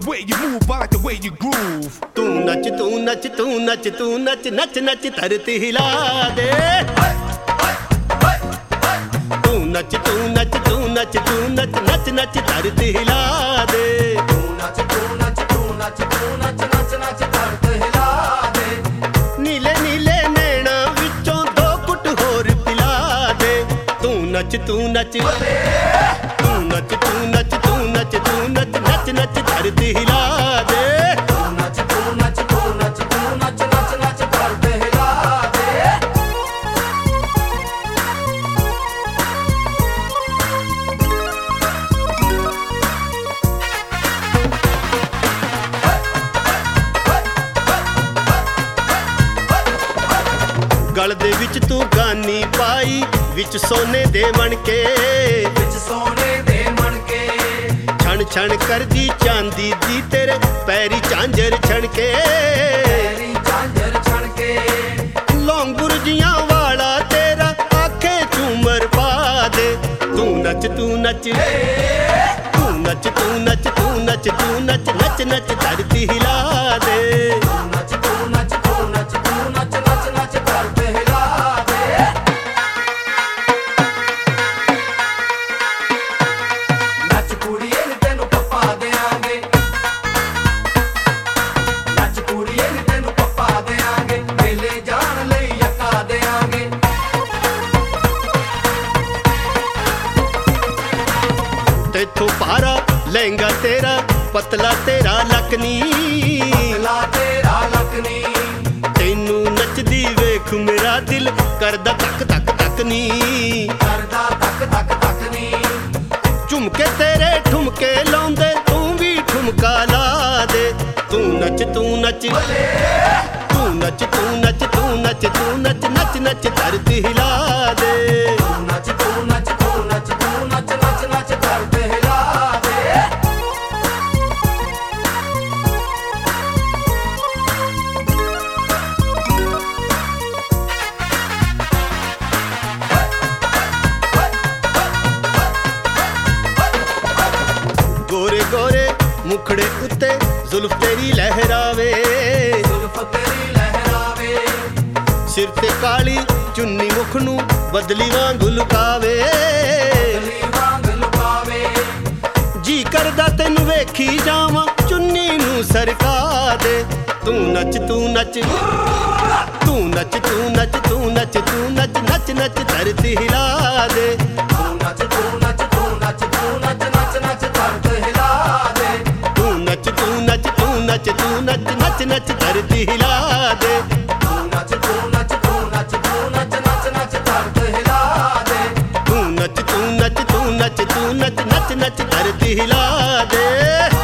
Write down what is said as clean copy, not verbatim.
way you move, I like the way you groove. तू नच तू नच तू नच तू नच नच नच धरती हिला दे। तू नच तू नच तू नच तू नच नच नच धरती हिला दे। तू नच तू नच तू नच तू नच नच नच धरती हिला दे। नीले नीले नैना विचों दो कुट होर पिला दे। तू नच तू नच तू नच तू नच तू नच तू नच नच नच धरती हिला दे। तू नच तू नच तू नच तू नच नच नच धरती हिला दे। गल दे विच तू गानी पाई विच सोने दे मणके। विच सोने दे मणके छण छण करदी चांदी दी तेरे पैरी झांझर छणके। तेरी झांझर छणके लौंगुरजियां वाला तेरा आखे झूमर पा दे। तू नच तू नच तू नच तू नच तू नच तू नच नच नच धरती हिला दे। तू नच तू नच तू नच तू नच नच नच धरती हिला दे। नच कुड़िए नी तेनू पप्पा देआंगे। नच कुड़िए नी तेनू पप्पा देआंगे। मेले जान लई यक्का देआंगे। तेथों पारा लहंगा तेरा पतला तेरा लकनी। ला तेरा लकनी तेनू नचदी वेख मेरा दिल करदा तक तक तक नी। करदा तक तक तक नी। झुमके तेरे ठुमके लाउंदे तू भी ठुमका ला दे। तू नच तू नच तू नच तू नच तू नच तू नच नच नच धरती हिला दे। तू नच तू नच तू नच तू नच नच नच धरती हिला दे। गोरे गोरे मुखड़े उत्ते जुल्फ तेरी लहरावे। जुल्फ तेरी लहरावे सिर ते काली चुन्नी मुख नू बदली वांग लुकावे। गली वांग लुकावे जी करदा तेनू वेखी जावां चुन्नी नू सरका दे। तू नच तू नच तू नच तू नच तू नच तू नच नच नच धरती हिला दे। तू नच तू नच तू नच तू नच नच नच धरती हिला दे। तू नच तू नच तू नच तू नच नच नच धरती हिला दे। तू नच तू नच तू नच तू नच नच नच धरती हिला दे। तू नच तू नच तू नच तू नच नच नच धरती हिला दे।